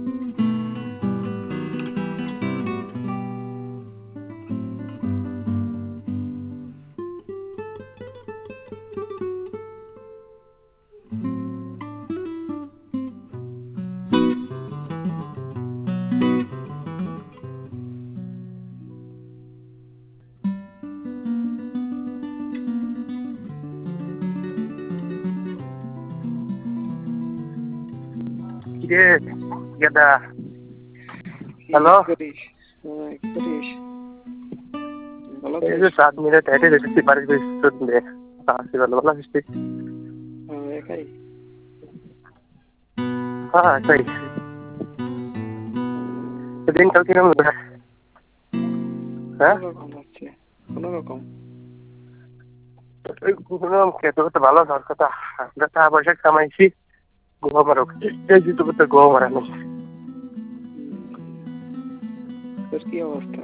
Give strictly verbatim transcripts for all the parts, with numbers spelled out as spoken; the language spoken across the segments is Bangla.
কিরে গেদা, হ্যালো। এই যে সাত মিনিট হেঁটে যেতেছি বাড়ির পিছনে আসছি, ভালো ভালো আসছি। হ্যাঁ একাই। দিনকাল কিরকম? হ্যাঁ কোনো রকম খেতে করতে ভালো হওয়ার কথা। আমরা টাকা পয়সা কামাইছি, গোয়া মারো এই জুতো করতে গোয়া মারানো। কি অবস্থা?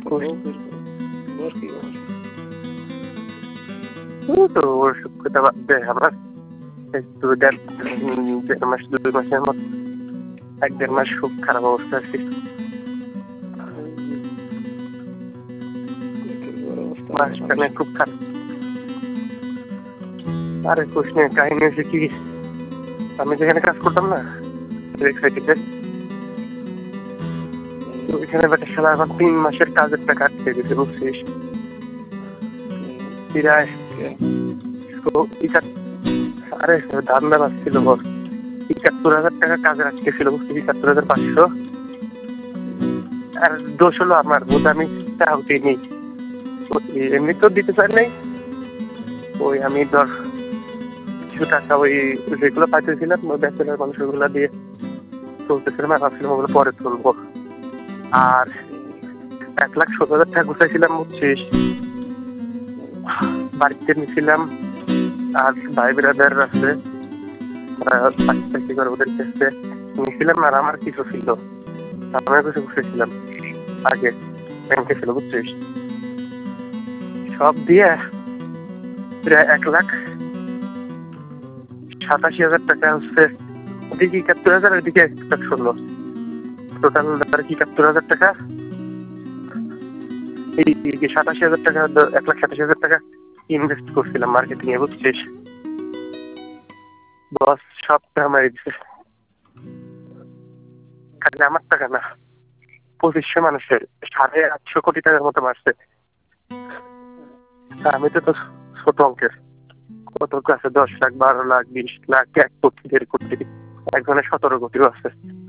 তো ওর সুখ কথা বাদ দে। আমার দুই দেড় দেড় মাস দুই মাসের মতো এক দেড় মাস খুব খারাপ অবস্থা আছি। মাসখানে খুব খারাপ। আরে কোশ্চেন কাহিনী হচ্ছে কি, আমি যেখানে কাজ করতাম না ওইখানে বেটা শালা এখন তিন মাসের কাজের টাকা আটকে গেছে, বুঝছিস? আরে ধান্দা বাজছিল বস, একাত্তর হাজার টাকা কাজের আটকে ছিল, বুঝছিস? একাত্তর হাজার পাঁচশো। আর দোষ হলো আমার, বোধ আমি টাকা নেই, এমনি তো দিতে চাই নাই। ওই আমি ধর কিছু টাকা ওই যেগুলো পাইতেছিলাম ওই ব্যাচেলার মানুষ ওগুলো দিয়ে চলতেছিলাম, আর ভাবছিলাম ওগুলো পরে তুলবো। আর এক লাখ সত্তর হাজার টাকা গুছাইছিলাম, বুঝছিস? বাড়িতে নিয়েছিলাম, আর ভাই বিরাদার আছে ওদের কাছে নিয়েছিলাম। আর আমার কিছু ছিল, আমার কিছু গুছাইছিলাম আগে ব্যাংকে ছিল, বুঝছিস? সব দিয়ে প্রায় এক লাখ সাতাশি হাজার টাকা হচ্ছে। ওদিকে একাত্তর হাজার, ওইদিকে এক লাখ ষোলো, টোটাল একাত্তর হাজার টাকা। এই সাতাশি হাজার টাকা, এক লাখ সাতাশি হাজার টাকা ইনভেস্ট করছিলাম মার্কেটিং এ, বুঝছিস? বস সব টাকা মারি দিচ্ছে, খালি আমার টাকা না, পঁচিশশো মানুষের সাড়ে আটশো কোটি টাকার মতো মারছে। আমি তো তো ছোট অঙ্কের, কত আছে দশ লাখ বারো লাখ বিশ লাখ এক কোটি দেড় কোটি, একজনের সতেরো কোটিও আছে।